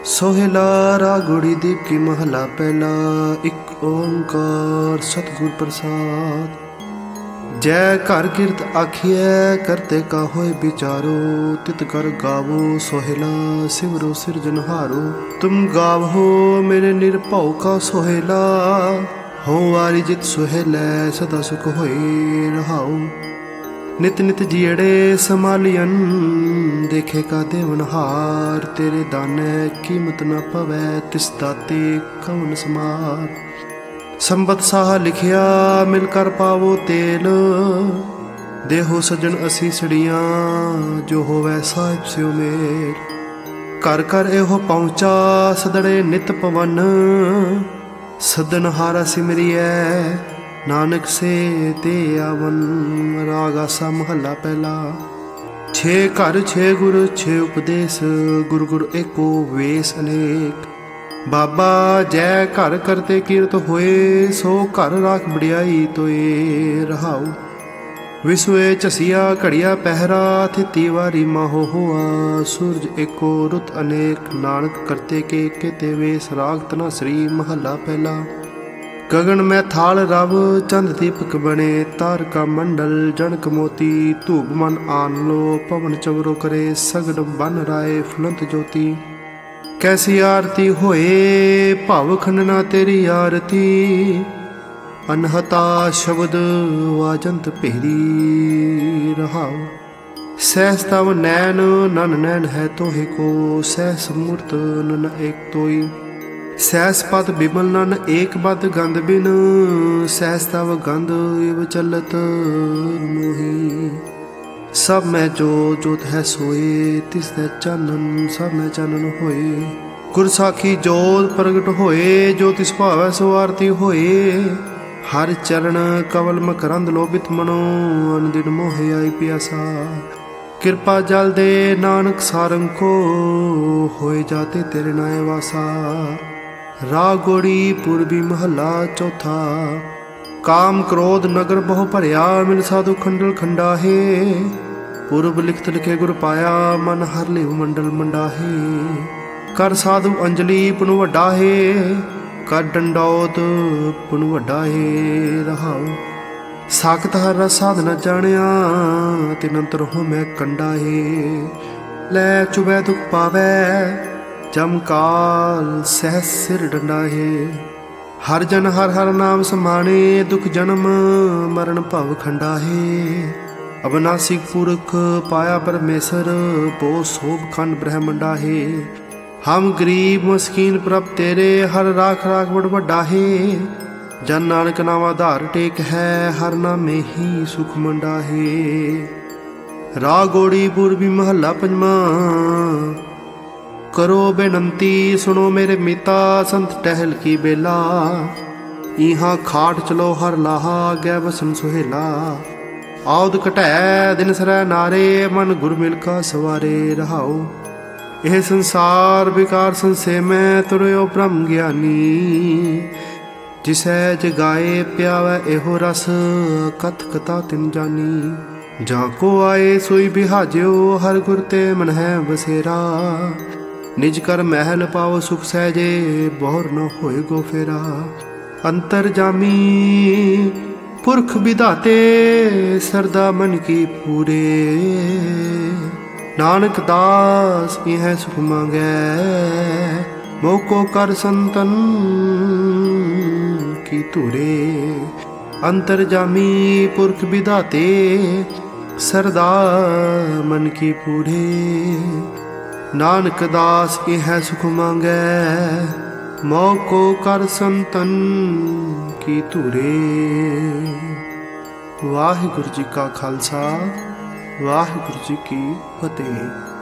सोहेला रागोड़ी दीप की महला पहला। एक ओंकार सतगुर प्रसाद। जय कर कीर्त आखिए करते का होए विचारो। तित कर गावो सोहेला सिमरो सिरजनहारो। तुम गावो मेरे निरभव का सोहेला। हो वारी जित सोहेलै सदा सुख होए रहाओ। नित नित जियड़े संभालियन देखे का देवनहार। तेरे दाने कीमत न पवै तिस दाते कवन समार। संबत साह लिखिया मिल कर पावो तेल। देहो सजन असीसड़ियां जो होवै साहिब स्यो मेल। कर कर एहो पहुँचा सदड़े नित पवन। सदनहारा सिमरियै नानक से ते आवन। राग आसा महला पहला। छे घर छे गुर छे उपदेश। गुर गुर एको वेश अनेक। बाबा जय घर करते कीरत होए। सो घर राख बड़ियाई तोए रहाओ। विसुए झसिया घड़िया पहरा। थिती वारी माहो होआ। सूरज एको रुत अनेक। नानक करते के केते वेश। राग तना श्री महला पहला। गगन में थाल रव चंद दीपक बने। तारका मंडल जनक मोती। धूप मन आन लो पवन चवरो करे। सगड़ बन राय फुलंत ज्योति। कैसी आरती होए भाव खंडना तेरी आरती। अनहता शब्द वाजंत भेरी रहाओ। सहस तव नैन नन नैन है तोहे को। सहस मूर्त नन एक तोई। सहस पद बिमल नन एक बद गंध बिन। सहस तव गंध इव चलत मोही। सब में जो जोत है सोए। तिस दै चानन सब में चानन होए। गुर साखी जोत प्रगट होए। जो तिस भावै सो आरती होए। हर चरण कवल मकरंद लोभित मनो। अन दिन मोहे आई प्यासा। कृपा जल दे नानक सारंग को। होए जाते तेरे नाय वासा। रागोड़ी पूर्वी महला चौथा। काम क्रोध नगर बहु भरिया। मिल साधु खंडल खंडाहे। पूर्व लिखत लिखे गुर पाया। मन हर लिव मंडल मंडाहे। कर साधु अंजलि पुन वड्डाहे। कर डंडौत पुन वड्डाहे रहाओ। साखत हर रस साध न जानिया। तिन अंतर हो मैं कंडाहे। लै चुबै दुख पावै जम काल सहस सिर डंडाहे। हर जन हर हर नाम समाने। दुख जन्म मरण भव खंडाहे। अविनाशी पुरख पाया परमेसर। बो शोभ खंड ब्रह्मंडाहे। हम गरीब मस्कीन प्रभ तेरे। हर राख राख बड़ वड्डाहे। जन नानक नाम आधार टेक है। हर नामे ही सुख मंडाहे। रागोड़ी पूर्वी महला पंजवा। करो बेनंती सुनो मेरे मिता। संत टहल की बेला। इहाँ खाट चलो हर लाहा। गै बसन सुहेला। औद घटै दिन सरै नारे। मन गुर मिल का सवारे रहाओ। यह संसार विकार संशय में। तुरयो ब्रह्म ज्ञानी। जिसै जगाए प्यावै एहो रस। कथ कथा तिन जानी। जाको आए सोई बिहाज्यो। हर गुर ते मन है बसेरा। निज कर महल पाओ सुख सहजे। बहुर न होए गो फेरा। अंतर जामी पुरख विधाते। सरदा मन की पूरे। नानक दास यह सुख मांगै। मोको कर संतन की तुरे। अंतर जामी पुरख विधाते। सरदा मन की पूरे। नानक दास यह सुख मांगै। मोको कर संतन की तुरे। वाहिगुरु जी का खालसा वाहिगुरु जी की फतेह।